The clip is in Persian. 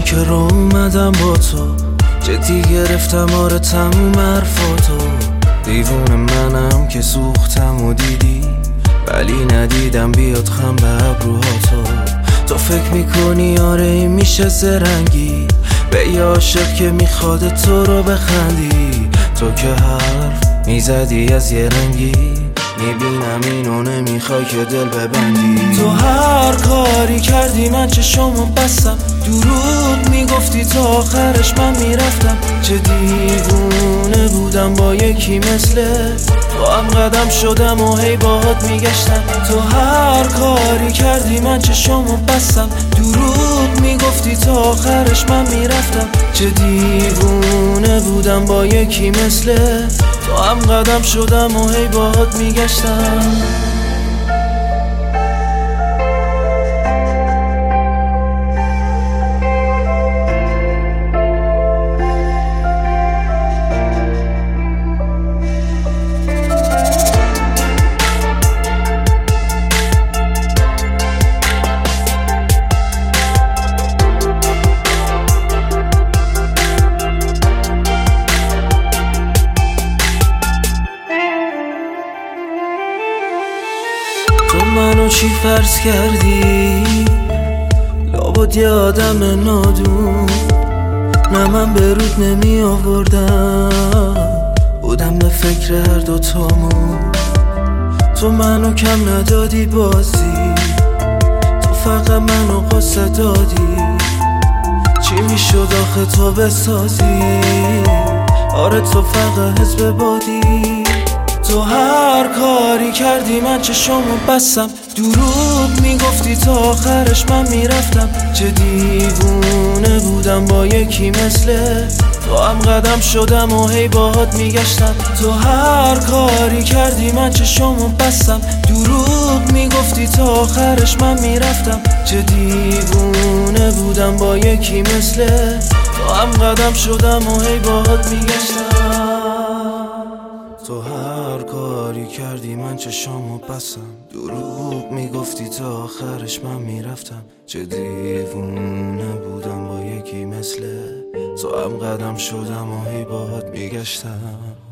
که رو اومدم با تو، جدی گرفتم آره تموم حرفاتو. دیوون منم که سوختم و دیدی، ولی ندیدم بیاد خم به ابروهاتو. تو فکر میکنی آره این میشه زرنگی، به یه عاشق که میخواد تو رو بخندی. تو که حرف میزدی از یه رنگی، میبینم اینو نمیخوای که دل ببندی. تو هر کاری کردی من چشامو بستم، دروغ میگفتی تا آخرش من میرفتم. چه دیوونه بودم با یکی مثل تو هم قدم شدم و هی باهات میگشتم. تو هر کاری کردی من چشامو بستم، دروغ میگفتی تا آخرش من میرفتم. چه دیوونه بودم با یکی مثل تو هم قدم شدم و هی باهات میگشتم. تو منو چی فرض کردی؟ لابد یه آدم نادون. نه من به رود نمی آوردم، بودم به فکر هر دوتامون. تو منو کم ندادی بازی، تو فقط منو قصه دادی. چی میشد آخه تو بسازی؟ آره تو فقط حزب بادی. تو هر کاری کردی من چشامو بستم، دروغ میگفتی تا آخرش من میرفتم. چه دیوونه بودم با یکی مثل تو هم قدم شدم و هی باهات میگشتم. تو هر کاری کردی من چشامو بستم، دروغ میگفتی تا آخرش من میرفتم. چه دیوونه بودم با یکی مثل تو هم قدم شدم و هی باهات میگشتم. تو هر کاری کردی من چشامو بستم، دروغ میگفتی تا آخرش من میرفتم. چه دیوونه بودم با یکی مثل تو هم قدم شدم و هی باهات میگشتم.